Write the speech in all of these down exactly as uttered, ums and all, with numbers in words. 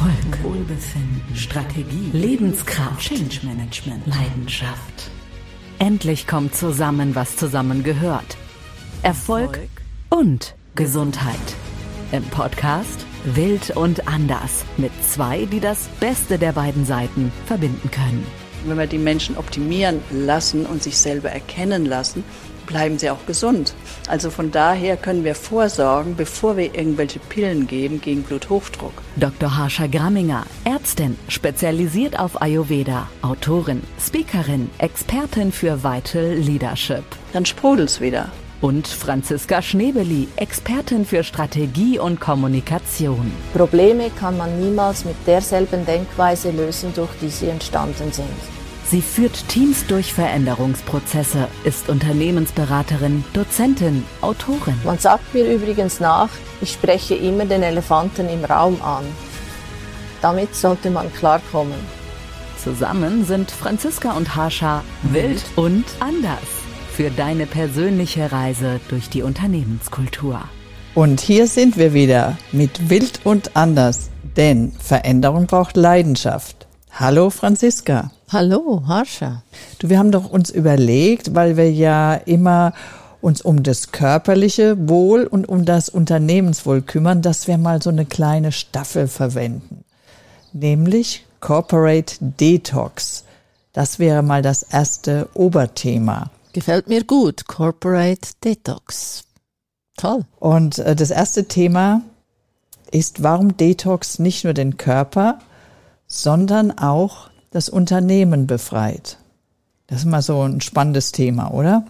Erfolg, Wohlbefinden, Strategie, Lebenskraft, Change Management, Leidenschaft. Endlich kommt zusammen, was zusammengehört. Erfolg, Erfolg und Gesundheit. Im Podcast Wild und Anders mit zwei, die das Beste der beiden Seiten verbinden können. Wenn wir die Menschen optimieren lassen und sich selber erkennen lassen, bleiben sie auch gesund. Also von daher können wir vorsorgen, bevor wir irgendwelche Pillen geben gegen Bluthochdruck. Doktor Harsha Gramminger, Ärztin, spezialisiert auf Ayurveda, Autorin, Speakerin, Expertin für Vital Leadership. Dann sprudelt's wieder. Und Franziska Schnebeli, Expertin für Strategie und Kommunikation. Probleme kann man niemals mit derselben Denkweise lösen, durch die sie entstanden sind. Sie führt Teams durch Veränderungsprozesse, ist Unternehmensberaterin, Dozentin, Autorin. Man sagt mir übrigens nach, ich spreche immer den Elefanten im Raum an. Damit sollte man klarkommen. Zusammen sind Franziska und Harsha wild und anders für deine persönliche Reise durch die Unternehmenskultur. Und hier sind wir wieder mit Wild und Anders, denn Veränderung braucht Leidenschaft. Hallo Franziska. Hallo Harsha. Du, wir haben doch uns überlegt, weil wir ja immer uns um das körperliche Wohl und um das Unternehmenswohl kümmern, dass wir mal so eine kleine Staffel verwenden. Nämlich Corporate Detox. Das wäre mal das erste Oberthema. Gefällt mir gut, Corporate Detox. Toll. Und äh, das erste Thema ist, warum Detox nicht nur den Körper, sondern auch das Unternehmen befreit. Das ist mal so ein spannendes Thema, oder?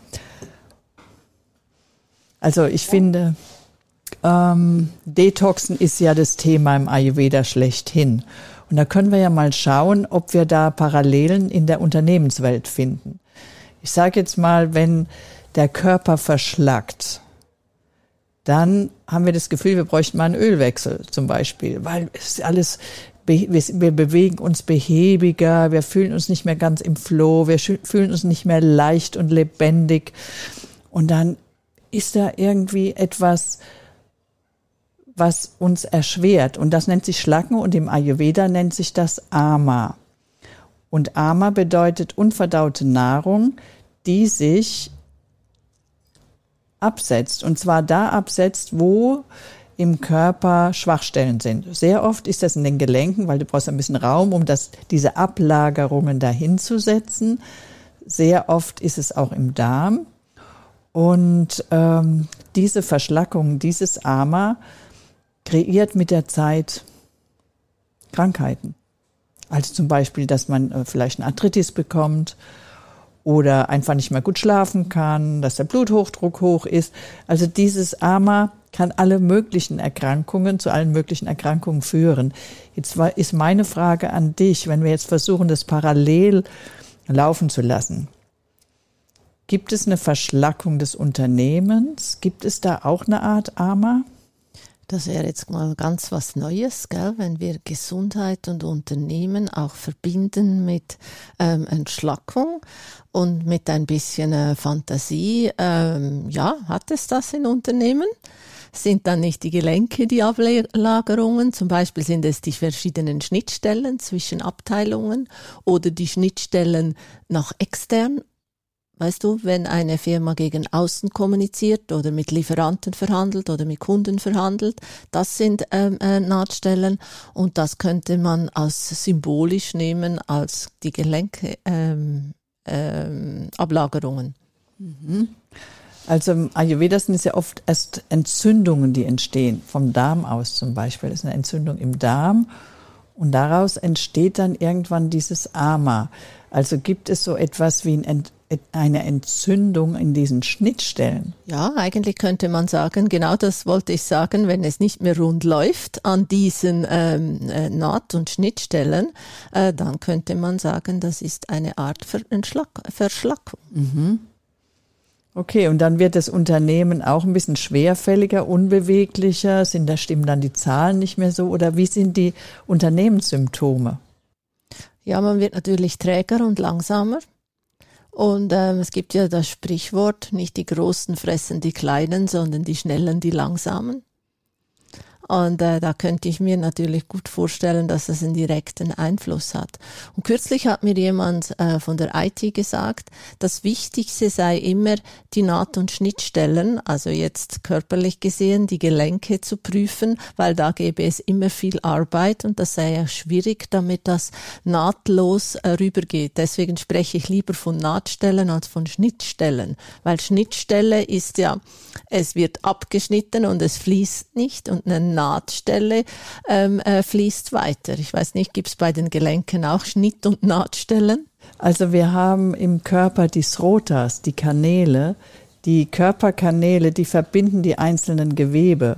Also ich finde, ähm, Detoxen ist ja das Thema im Ayurveda schlechthin. Und da können wir ja mal schauen, ob wir da Parallelen in der Unternehmenswelt finden. Ich sage jetzt mal, wenn der Körper verschlackt, dann haben wir das Gefühl, wir bräuchten mal einen Ölwechsel zum Beispiel, weil es ist alles, wir bewegen uns behäbiger, wir fühlen uns nicht mehr ganz im Flow, wir fühlen uns nicht mehr leicht und lebendig. Und dann ist da irgendwie etwas, was uns erschwert. Und das nennt sich Schlacken und im Ayurveda nennt sich das Ama. Und Ama bedeutet unverdaute Nahrung, die sich absetzt. Und zwar da absetzt, wo im Körper Schwachstellen sind. Sehr oft ist das in den Gelenken, weil du brauchst ein bisschen Raum, um das, diese Ablagerungen dahin zu setzen. Sehr oft ist es auch im Darm. Und ähm, diese Verschlackung, dieses Ama kreiert mit der Zeit Krankheiten. Also zum Beispiel, dass man äh, vielleicht eine Arthritis bekommt oder einfach nicht mehr gut schlafen kann, dass der Bluthochdruck hoch ist. Also dieses Ama kann alle möglichen Erkrankungen, zu allen möglichen Erkrankungen führen. Jetzt war, ist meine Frage an dich, wenn wir jetzt versuchen, das parallel laufen zu lassen. Gibt es eine Verschlackung des Unternehmens? Gibt es da auch eine Art Ama? Das wäre jetzt mal ganz was Neues, gell? Wenn wir Gesundheit und Unternehmen auch verbinden mit ähm, Entschlackung und mit ein bisschen äh, Fantasie. Ähm, ja, hat es das in Unternehmen? Sind dann nicht die Gelenke die Ablagerungen? Zum Beispiel sind es die verschiedenen Schnittstellen zwischen Abteilungen oder die Schnittstellen nach extern. Weißt du, wenn eine Firma gegen außen kommuniziert oder mit Lieferanten verhandelt oder mit Kunden verhandelt, das sind ähm, äh, Nahtstellen und das könnte man als symbolisch nehmen als die Gelenke ähm, ähm, Ablagerungen. Mhm. Also im Ayurveda sind es ja oft erst Entzündungen, die entstehen, vom Darm aus zum Beispiel. Das ist eine Entzündung im Darm und daraus entsteht dann irgendwann dieses Ama. Also gibt es so etwas wie ein Ent- eine Entzündung in diesen Schnittstellen? Ja, eigentlich könnte man sagen, genau das wollte ich sagen, wenn es nicht mehr rund läuft an diesen ähm, äh, Naht- und Schnittstellen, äh, dann könnte man sagen, das ist eine Art Ver- Entschlack- Verschlackung. Mhm. Okay, und dann wird das Unternehmen auch ein bisschen schwerfälliger, unbeweglicher, sind da stimmen dann die Zahlen nicht mehr so oder wie sind die Unternehmenssymptome? Ja, man wird natürlich träger und langsamer. Und ähm, es gibt ja das Sprichwort, nicht die Großen fressen die Kleinen, sondern die Schnellen die Langsamen. Und äh, da könnte ich mir natürlich gut vorstellen, dass das einen direkten Einfluss hat. Und kürzlich hat mir jemand äh, von der I T gesagt, das Wichtigste sei immer die Naht- und Schnittstellen, also jetzt körperlich gesehen, die Gelenke zu prüfen, weil da gäbe es immer viel Arbeit und das sei ja schwierig, damit das nahtlos äh, rübergeht. Deswegen spreche ich lieber von Nahtstellen als von Schnittstellen, weil Schnittstelle ist ja, es wird abgeschnitten und es fließt nicht und eine Nahtstelle ähm, äh, fließt weiter. Ich weiß nicht, gibt es bei den Gelenken auch Schnitt- und Nahtstellen? Also wir haben im Körper die Srotas, die Kanäle, die Körperkanäle, die verbinden die einzelnen Gewebe.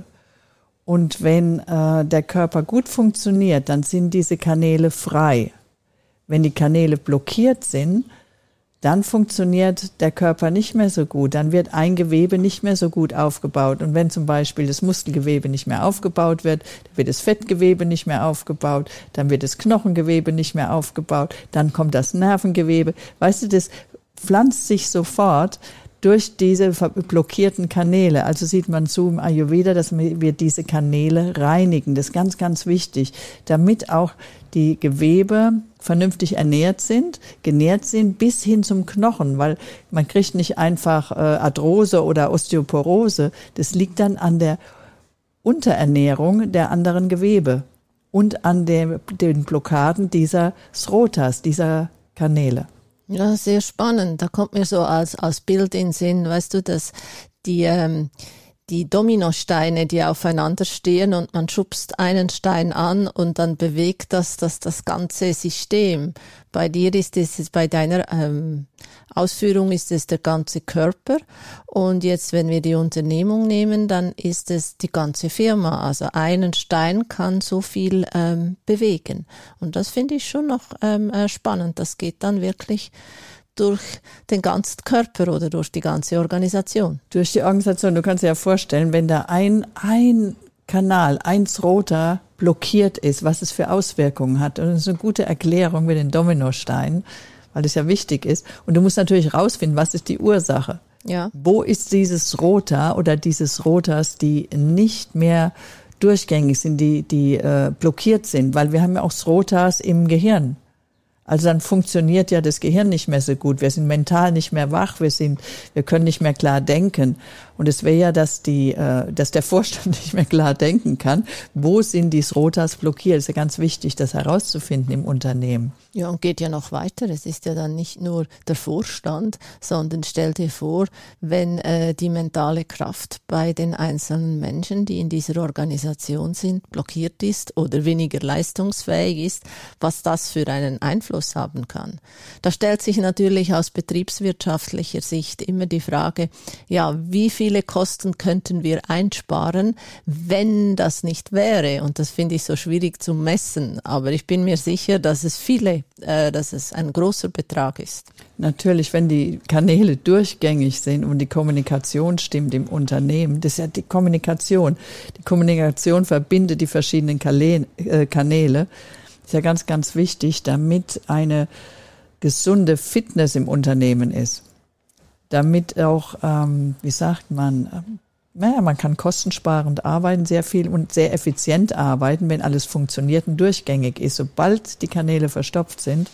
Und wenn äh, der Körper gut funktioniert, dann sind diese Kanäle frei. Wenn die Kanäle blockiert sind, dann funktioniert der Körper nicht mehr so gut. Dann wird ein Gewebe nicht mehr so gut aufgebaut. Und wenn zum Beispiel das Muskelgewebe nicht mehr aufgebaut wird, dann wird das Fettgewebe nicht mehr aufgebaut, dann wird das Knochengewebe nicht mehr aufgebaut, dann kommt das Nervengewebe. Weißt du, das pflanzt sich sofort durch diese blockierten Kanäle. Also sieht man so im Ayurveda, dass wir diese Kanäle reinigen. Das ist ganz, ganz wichtig, damit auch die Gewebe vernünftig ernährt sind, genährt sind bis hin zum Knochen, weil man kriegt nicht einfach äh, Arthrose oder Osteoporose. Das liegt dann an der Unterernährung der anderen Gewebe und an der, den Blockaden dieser Srotas, dieser Kanäle. Ja, sehr spannend. Da kommt mir so als, als Bild in den Sinn, weißt du, dass die, ähm, die Dominosteine, die aufeinander stehen und man schubst einen Stein an und dann bewegt das das, das ganze System. Bei dir ist es, bei deiner ähm, Ausführung ist es der ganze Körper und jetzt, wenn wir die Unternehmung nehmen, dann ist es die ganze Firma. Also einen Stein kann so viel ähm, bewegen und das finde ich schon noch ähm, spannend. Das geht dann wirklich durch den ganzen Körper oder durch die ganze Organisation. Durch die Organisation. Du kannst dir ja vorstellen, wenn da ein, ein Kanal, ein Srota blockiert ist, was es für Auswirkungen hat. Und das ist eine gute Erklärung mit den Dominosteinen, weil es ja wichtig ist. Und du musst natürlich rausfinden, was ist die Ursache? Ja. Wo ist dieses Srota oder diese Srotas, die nicht mehr durchgängig sind, die, die äh, blockiert sind? Weil wir haben ja auch Srotas im Gehirn. Also dann funktioniert ja das Gehirn nicht mehr so gut. Wir sind mental nicht mehr wach, wir sind, wir können nicht mehr klar denken. Und es wäre ja, dass die, äh, dass der Vorstand nicht mehr klar denken kann. Wo sind die Srotas blockiert? Es ist ja ganz wichtig, das herauszufinden im Unternehmen. Ja, und geht ja noch weiter. Es ist ja dann nicht nur der Vorstand, sondern stell dir vor, wenn äh, die mentale Kraft bei den einzelnen Menschen, die in dieser Organisation sind, blockiert ist oder weniger leistungsfähig ist, was das für einen Einfluss haben kann. Da stellt sich natürlich aus betriebswirtschaftlicher Sicht immer die Frage, ja, wie viele Kosten könnten wir einsparen, wenn das nicht wäre? Und das finde ich so schwierig zu messen. Aber ich bin mir sicher, dass es viele, äh, dass es ein großer Betrag ist. Natürlich, wenn die Kanäle durchgängig sind und die Kommunikation stimmt im Unternehmen, das ist ja die Kommunikation. Die Kommunikation verbindet die verschiedenen Kanäle, äh, Kanäle. Das ist ja ganz, ganz wichtig, damit eine gesunde Fitness im Unternehmen ist. Damit auch, ähm, wie sagt man, ähm, naja, man kann kostensparend arbeiten, sehr viel und sehr effizient arbeiten, wenn alles funktioniert und durchgängig ist. Sobald die Kanäle verstopft sind,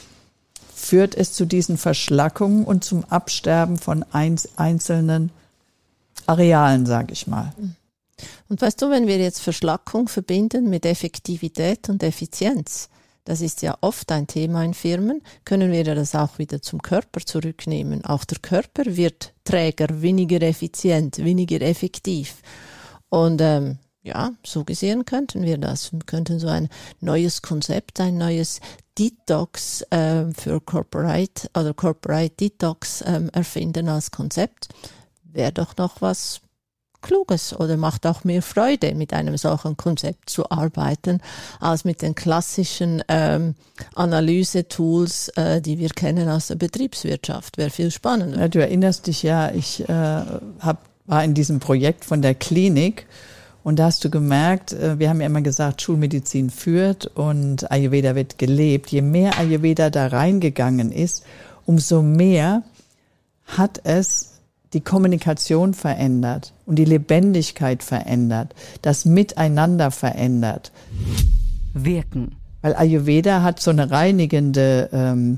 führt es zu diesen Verschlackungen und zum Absterben von einzelnen Arealen, sage ich mal. Und weißt du, wenn wir jetzt Verschlackung verbinden mit Effektivität und Effizienz, das ist ja oft ein Thema in Firmen, können wir das auch wieder zum Körper zurücknehmen. Auch der Körper wird träger, weniger effizient, weniger effektiv. Und ähm, ja, so gesehen könnten wir das. Wir könnten so ein neues Konzept, ein neues Detox ähm, für Corporate oder Corporate Detox ähm, erfinden als Konzept. Wäre doch noch was Kluges oder macht auch mehr Freude, mit einem solchen Konzept zu arbeiten, als mit den klassischen ähm, Analyse-Tools, äh, die wir kennen aus der Betriebswirtschaft. Wäre viel spannender. Ja, du erinnerst dich ja, ich äh, hab, war in diesem Projekt von der Klinik und da hast du gemerkt, äh, wir haben ja immer gesagt, Schulmedizin führt und Ayurveda wird gelebt. Je mehr Ayurveda da reingegangen ist, umso mehr hat es die Kommunikation verändert und die Lebendigkeit verändert, das Miteinander verändert. Wirken. Weil Ayurveda hat so eine reinigende ähm,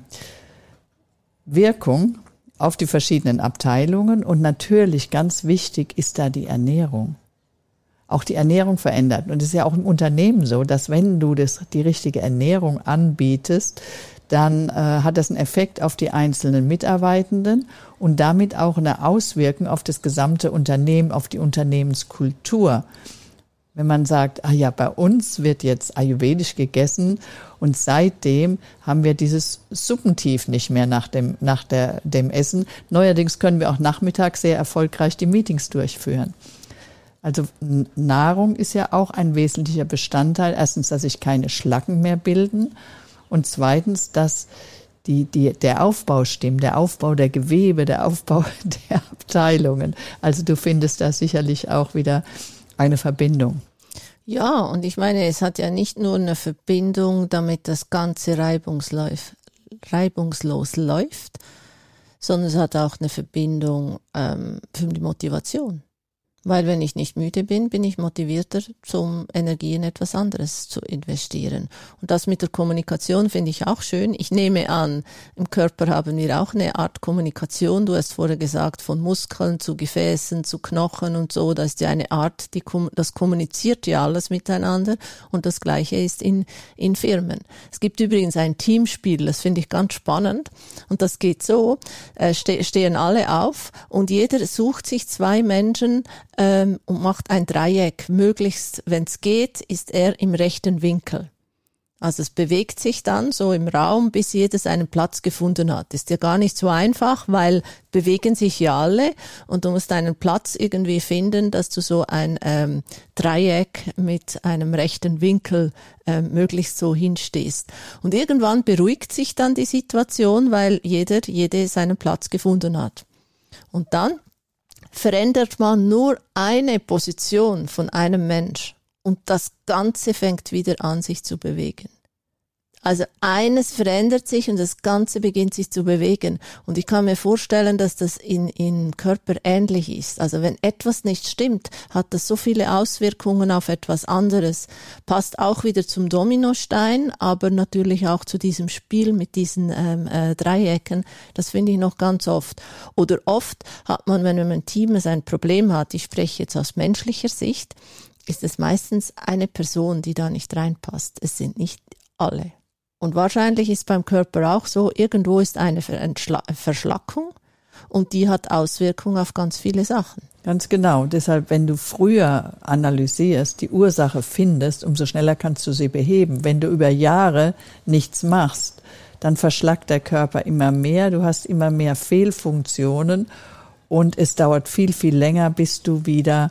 Wirkung auf die verschiedenen Abteilungen und natürlich ganz wichtig ist da die Ernährung. Auch die Ernährung verändert. Und es ist ja auch im Unternehmen so, dass wenn du das, die richtige Ernährung anbietest, dann äh, hat das einen Effekt auf die einzelnen Mitarbeitenden und damit auch eine Auswirkung auf das gesamte Unternehmen, auf die Unternehmenskultur. Wenn man sagt, ah ja, bei uns wird jetzt ayurvedisch gegessen und seitdem haben wir dieses Suppentief nicht mehr nach dem, nach der, dem Essen. Neuerdings können wir auch nachmittags sehr erfolgreich die Meetings durchführen. Also Nahrung ist ja auch ein wesentlicher Bestandteil. Erstens, dass sich keine Schlacken mehr bilden und zweitens, dass die, die, der Aufbau stimmt, der Aufbau der Gewebe, der Aufbau der Abteilungen. Also du findest da sicherlich auch wieder eine Verbindung. Ja, und ich meine, es hat ja nicht nur eine Verbindung, damit das Ganze reibungslos, reibungslos läuft, sondern es hat auch eine Verbindung ähm, für die Motivation. Weil wenn ich nicht müde bin, bin ich motivierter, zum Energie in etwas anderes zu investieren. Und das mit der Kommunikation finde ich auch schön. Ich nehme an, im Körper haben wir auch eine Art Kommunikation. Du hast vorher gesagt, von Muskeln zu Gefäßen zu Knochen und so. Das ist ja eine Art, die, das kommuniziert ja alles miteinander. Und das Gleiche ist in, in Firmen. Es gibt übrigens ein Teamspiel, das finde ich ganz spannend. Und das geht so, äh, ste- stehen alle auf und jeder sucht sich zwei Menschen, Ähm, und macht ein Dreieck. Möglichst, wenn es geht, ist er im rechten Winkel. Also es bewegt sich dann so im Raum, bis jeder seinen Platz gefunden hat. Ist ja gar nicht so einfach, weil bewegen sich ja alle und du musst einen Platz irgendwie finden, dass du so ein ähm, Dreieck mit einem rechten Winkel ähm, möglichst so hinstehst. Und irgendwann beruhigt sich dann die Situation, weil jeder, jede seinen Platz gefunden hat. Und dann verändert man nur eine Position von einem Mensch und das Ganze fängt wieder an, sich zu bewegen. Also eines verändert sich und das Ganze beginnt sich zu bewegen. Und ich kann mir vorstellen, dass das in, im Körper ähnlich ist. Also wenn etwas nicht stimmt, hat das so viele Auswirkungen auf etwas anderes. Passt auch wieder zum Dominostein, aber natürlich auch zu diesem Spiel mit diesen ähm, äh, Dreiecken. Das finde ich noch ganz oft. Oder oft hat man, wenn man im Team ein Problem hat, ich spreche jetzt aus menschlicher Sicht, ist es meistens eine Person, die da nicht reinpasst. Es sind nicht alle. Und wahrscheinlich ist beim Körper auch so, irgendwo ist eine Verschlackung und die hat Auswirkungen auf ganz viele Sachen. Ganz genau. Deshalb, wenn du früher analysierst, die Ursache findest, umso schneller kannst du sie beheben. Wenn du über Jahre nichts machst, dann verschlackt der Körper immer mehr, du hast immer mehr Fehlfunktionen und es dauert viel, viel länger, bis du wieder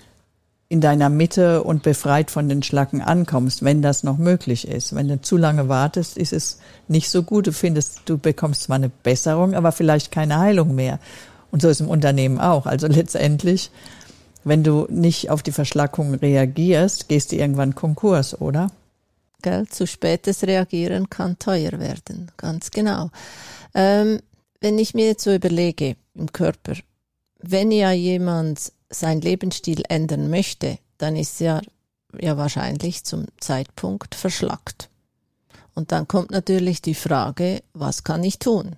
in deiner Mitte und befreit von den Schlacken ankommst, wenn das noch möglich ist. Wenn du zu lange wartest, ist es nicht so gut. Du findest, du bekommst zwar eine Besserung, aber vielleicht keine Heilung mehr. Und so ist im Unternehmen auch. Also letztendlich, wenn du nicht auf die Verschlackung reagierst, gehst du irgendwann Konkurs, oder? Gell? Zu spätes Reagieren kann teuer werden, ganz genau. Ähm, wenn ich mir jetzt so überlege, im Körper, wenn ja jemand sein Lebensstil ändern möchte, dann ist er ja wahrscheinlich zum Zeitpunkt verschlackt. Und dann kommt natürlich die Frage, was kann ich tun?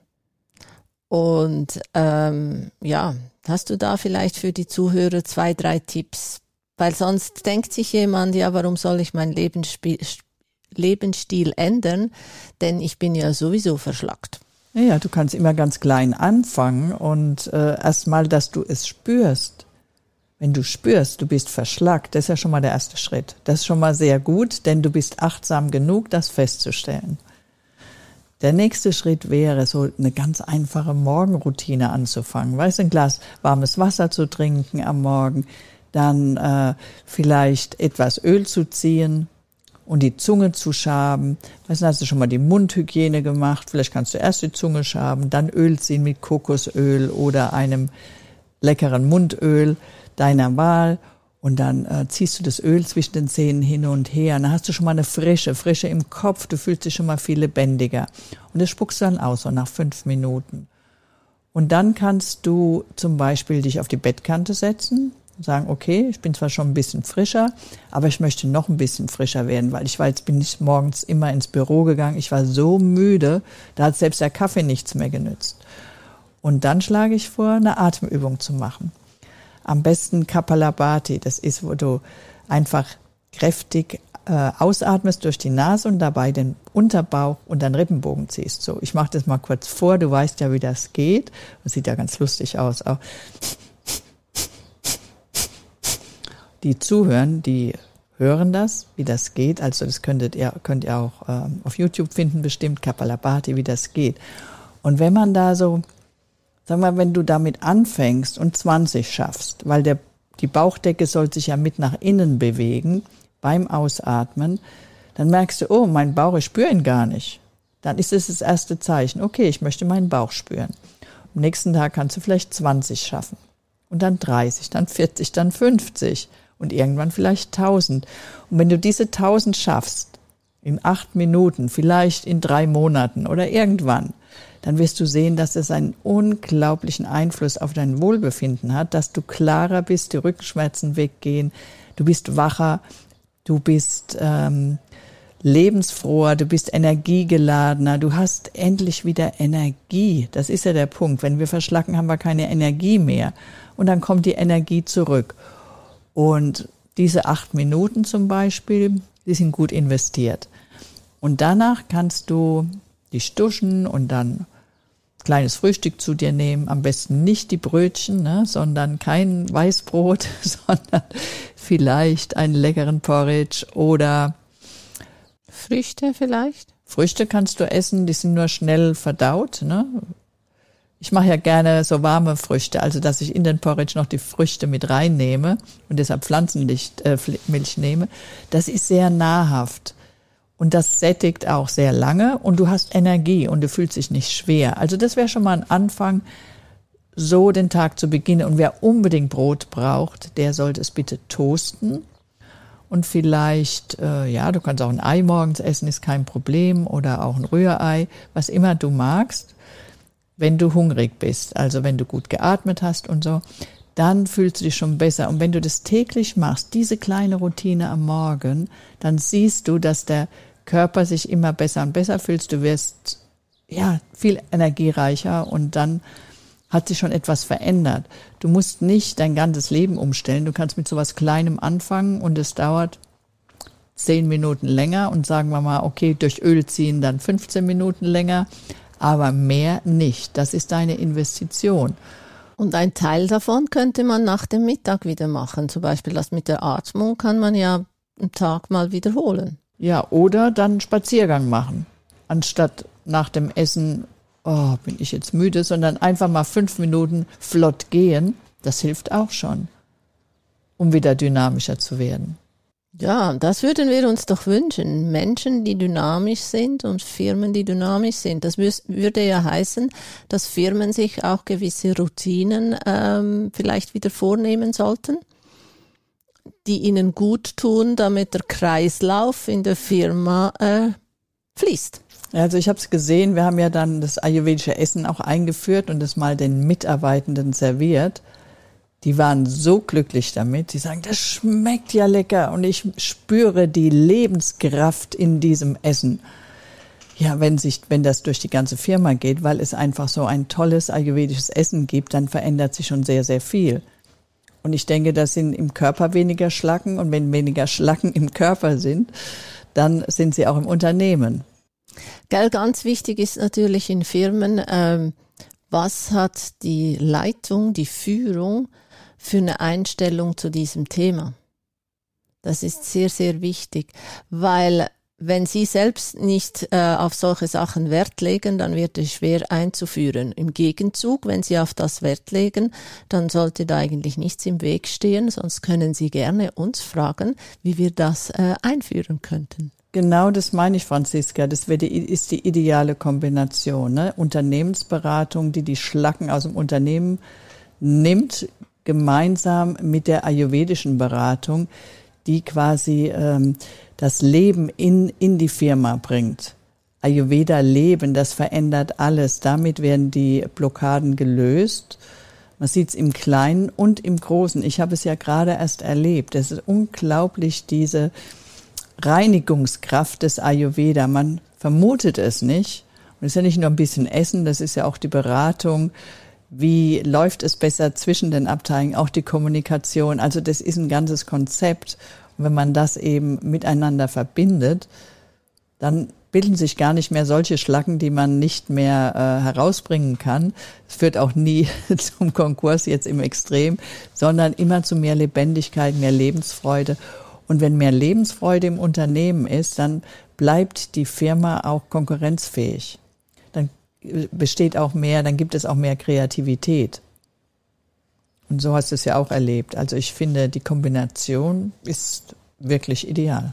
Und ähm, ja, hast du da vielleicht für die Zuhörer zwei, drei Tipps? Weil sonst denkt sich jemand, ja, warum soll ich meinen Lebensstil, Lebensstil ändern? Denn ich bin ja sowieso verschlackt. Ja, du kannst immer ganz klein anfangen und äh, erstmal, dass du es spürst. Wenn du spürst, du bist verschlackt, das ist ja schon mal der erste Schritt. Das ist schon mal sehr gut, denn du bist achtsam genug, das festzustellen. Der nächste Schritt wäre, so eine ganz einfache Morgenroutine anzufangen. Weißt du, ein Glas warmes Wasser zu trinken am Morgen, dann äh, vielleicht etwas Öl zu ziehen und die Zunge zu schaben. Weißt du, hast du schon mal die Mundhygiene gemacht? Vielleicht kannst du erst die Zunge schaben, dann Öl ziehen mit Kokosöl oder einem leckeren Mundöl deiner Wahl und dann äh, ziehst du das Öl zwischen den Zähnen hin und her. Dann hast du schon mal eine Frische, Frische im Kopf, du fühlst dich schon mal viel lebendiger. Und das spuckst du dann aus, so nach fünf Minuten. Und dann kannst du zum Beispiel dich auf die Bettkante setzen und sagen, okay, ich bin zwar schon ein bisschen frischer, aber ich möchte noch ein bisschen frischer werden, weil ich war jetzt bin ich morgens immer ins Büro gegangen, ich war so müde, da hat selbst der Kaffee nichts mehr genützt. Und dann schlage ich vor, eine Atemübung zu machen. Am besten Kapalabhati, das ist, wo du einfach kräftig äh, ausatmest durch die Nase und dabei den Unterbauch und den Rippenbogen ziehst. So, ich mache das mal kurz vor, du weißt ja, wie das geht. Das sieht ja ganz lustig aus. Auch die zuhören, die hören das, wie das geht. Also das könntet ihr, könnt ihr auch ähm, auf YouTube finden, bestimmt Kapalabhati, wie das geht. Und wenn man da so, sag mal, wenn du damit anfängst und zwanzig schaffst, weil der, die Bauchdecke soll sich ja mit nach innen bewegen beim Ausatmen, dann merkst du, oh, mein Bauch, ich spüre ihn gar nicht. Dann ist es das erste Zeichen, okay, ich möchte meinen Bauch spüren. Am nächsten Tag kannst du vielleicht zwanzig schaffen und dann dreißig, dann vierzig, dann fünfzig und irgendwann vielleicht tausend. Und wenn du diese tausend schaffst, in acht Minuten, vielleicht in drei Monaten oder irgendwann, dann wirst du sehen, dass es einen unglaublichen Einfluss auf dein Wohlbefinden hat, dass du klarer bist, die Rückenschmerzen weggehen, du bist wacher, du bist ähm, lebensfroher, du bist energiegeladener, du hast endlich wieder Energie. Das ist ja der Punkt. Wenn wir verschlacken, haben wir keine Energie mehr. Und dann kommt die Energie zurück. Und diese acht Minuten zum Beispiel, die sind gut investiert. Und danach kannst du dich duschen und dann kleines Frühstück zu dir nehmen. Am besten nicht die Brötchen, ne, sondern kein Weißbrot, sondern vielleicht einen leckeren Porridge oder Früchte vielleicht? Früchte kannst du essen, die sind nur schnell verdaut. Ne? Ich mache ja gerne so warme Früchte, also dass ich in den Porridge noch die Früchte mit reinnehme und deshalb Pflanzenmilch äh, Milch nehme. Das ist sehr nahrhaft. Und das sättigt auch sehr lange und du hast Energie und du fühlst dich nicht schwer. Also das wäre schon mal ein Anfang, so den Tag zu beginnen. Und wer unbedingt Brot braucht, der sollte es bitte toasten. Und vielleicht, äh, ja, du kannst auch ein Ei morgens essen, ist kein Problem. Oder auch ein Rührei, was immer du magst, wenn du hungrig bist. Also wenn du gut geatmet hast und so, dann fühlst du dich schon besser. Und wenn du das täglich machst, diese kleine Routine am Morgen, dann siehst du, dass der Körper sich immer besser und besser fühlt. Du wirst ja viel energiereicher und dann hat sich schon etwas verändert. Du musst nicht dein ganzes Leben umstellen. Du kannst mit sowas Kleinem anfangen und es dauert zehn Minuten länger und sagen wir mal, okay, durch Öl ziehen dann fünfzehn Minuten länger, aber mehr nicht. Das ist deine Investition. Und ein Teil davon könnte man nach dem Mittag wieder machen. Zum Beispiel das mit der Atmung kann man ja am Tag mal wiederholen. Ja, oder dann einen Spaziergang machen. Anstatt nach dem Essen, oh, bin ich jetzt müde, sondern einfach mal fünf Minuten flott gehen. Das hilft auch schon, um wieder dynamischer zu werden. Ja, das würden wir uns doch wünschen. Menschen, die dynamisch sind und Firmen, die dynamisch sind. Das würde ja heißen, dass Firmen sich auch gewisse Routinen ähm, vielleicht wieder vornehmen sollten, die ihnen gut tun, damit der Kreislauf in der Firma äh, fließt. Also ich habe es gesehen, wir haben ja dann das ayurvedische Essen auch eingeführt und das mal den Mitarbeitenden serviert. Die waren so glücklich damit, die sagen, das schmeckt ja lecker und ich spüre die Lebenskraft in diesem Essen. Ja, wenn sich, wenn das durch die ganze Firma geht, weil es einfach so ein tolles ayurvedisches Essen gibt, dann verändert sich schon sehr, sehr viel. Und ich denke, das sind im Körper weniger Schlacken und wenn weniger Schlacken im Körper sind, dann sind sie auch im Unternehmen. Gell, ganz wichtig ist natürlich in Firmen, ähm, was hat die Leitung, die Führung für eine Einstellung zu diesem Thema? Das ist sehr, sehr wichtig, weil wenn Sie selbst nicht äh, auf solche Sachen Wert legen, dann wird es schwer einzuführen. Im Gegenzug, wenn Sie auf das Wert legen, dann sollte da eigentlich nichts im Weg stehen, sonst können Sie gerne uns fragen, wie wir das äh, einführen könnten. Genau das meine ich, Franziska. Das wäre die, ist die ideale Kombination. Ne? Unternehmensberatung, die die Schlacken aus dem Unternehmen nimmt, gemeinsam mit der ayurvedischen Beratung, die quasi ähm, das Leben in, in die Firma bringt. Ayurveda leben, das verändert alles. Damit werden die Blockaden gelöst. Man sieht es im Kleinen und im Großen. Ich habe es ja gerade erst erlebt. Es ist unglaublich, diese Reinigungskraft des Ayurveda. Man vermutet es nicht. Und es ist ja nicht nur ein bisschen Essen, das ist ja auch die Beratung. Wie läuft es besser zwischen den Abteilungen, auch die Kommunikation. Also das ist ein ganzes Konzept. Und wenn man das eben miteinander verbindet, dann bilden sich gar nicht mehr solche Schlacken, die man nicht mehr äh, herausbringen kann. Es führt auch nie zum Konkurs jetzt im Extrem, sondern immer zu mehr Lebendigkeit, mehr Lebensfreude. Und wenn mehr Lebensfreude im Unternehmen ist, dann bleibt die Firma auch konkurrenzfähig. Dann besteht auch mehr, dann gibt es auch mehr Kreativität. Und so hast du es ja auch erlebt. Also ich finde, die Kombination ist wirklich ideal.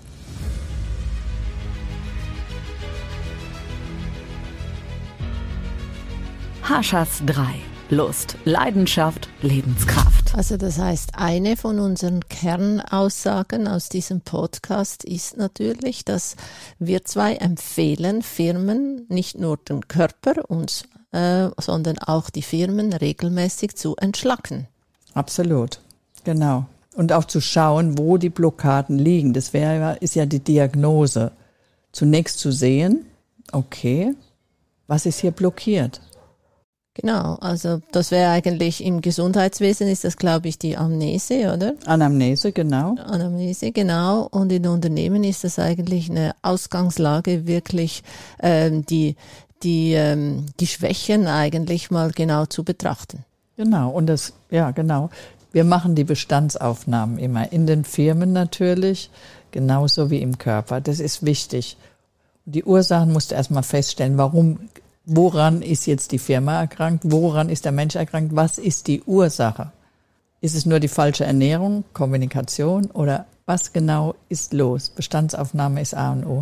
Harshas drei. Lust, Leidenschaft, Lebenskraft. Also das heißt, eine von unseren Kernaussagen aus diesem Podcast ist natürlich, dass wir zwei empfehlen, Firmen, nicht nur den Körper, uns, äh, sondern auch die Firmen regelmäßig zu entschlacken. Absolut, genau. Und auch zu schauen, wo die Blockaden liegen. Das wäre, ist ja die Diagnose. Zunächst zu sehen, okay, was ist hier blockiert? Genau, also das wäre eigentlich im Gesundheitswesen ist das, glaube ich, die Amnese, oder? Anamnese, genau. Anamnese, genau. Und in Unternehmen ist das eigentlich eine Ausgangslage, wirklich ähm, die die ähm, die Schwächen eigentlich mal genau zu betrachten. Genau, und das, ja, genau. Wir machen die Bestandsaufnahmen immer in den Firmen natürlich, genauso wie im Körper. Das ist wichtig. Die Ursachen musst du erstmal feststellen, warum. Woran ist jetzt die Firma erkrankt? Woran ist der Mensch erkrankt? Was ist die Ursache? Ist es nur die falsche Ernährung, Kommunikation oder was genau ist los? Bestandsaufnahme ist A und O.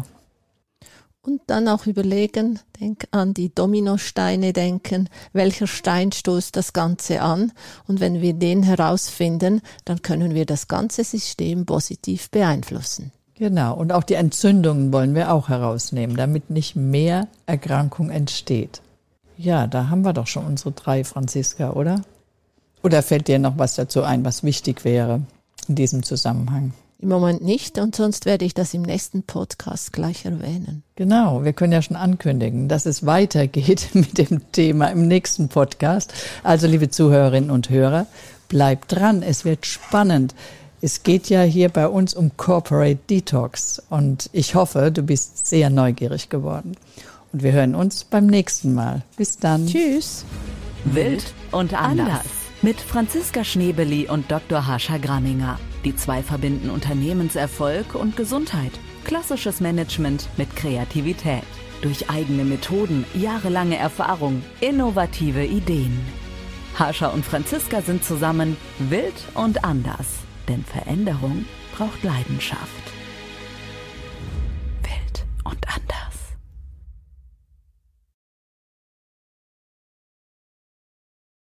Und dann auch überlegen, denk an die Dominosteine denken, welcher Stein stoßt das Ganze an? Und wenn wir den herausfinden, dann können wir das ganze System positiv beeinflussen. Genau, und auch die Entzündungen wollen wir auch herausnehmen, damit nicht mehr Erkrankung entsteht. Ja, da haben wir doch schon unsere drei, Franziska, oder? Oder fällt dir noch was dazu ein, was wichtig wäre in diesem Zusammenhang? Im Moment nicht, und sonst werde ich das im nächsten Podcast gleich erwähnen. Genau, wir können ja schon ankündigen, dass es weitergeht mit dem Thema im nächsten Podcast. Also, liebe Zuhörerinnen und Hörer, bleibt dran, es wird spannend. Es geht ja hier bei uns um Corporate Detox und ich hoffe, du bist sehr neugierig geworden. Und wir hören uns beim nächsten Mal. Bis dann. Tschüss. Wild und anders. Mit Franziska Schnebeli und Doktor Harsha Gramminger. Die zwei verbinden Unternehmenserfolg und Gesundheit. Klassisches Management mit Kreativität. Durch eigene Methoden, jahrelange Erfahrung, innovative Ideen. Harsha und Franziska sind zusammen wild und anders. Denn Veränderung braucht Leidenschaft.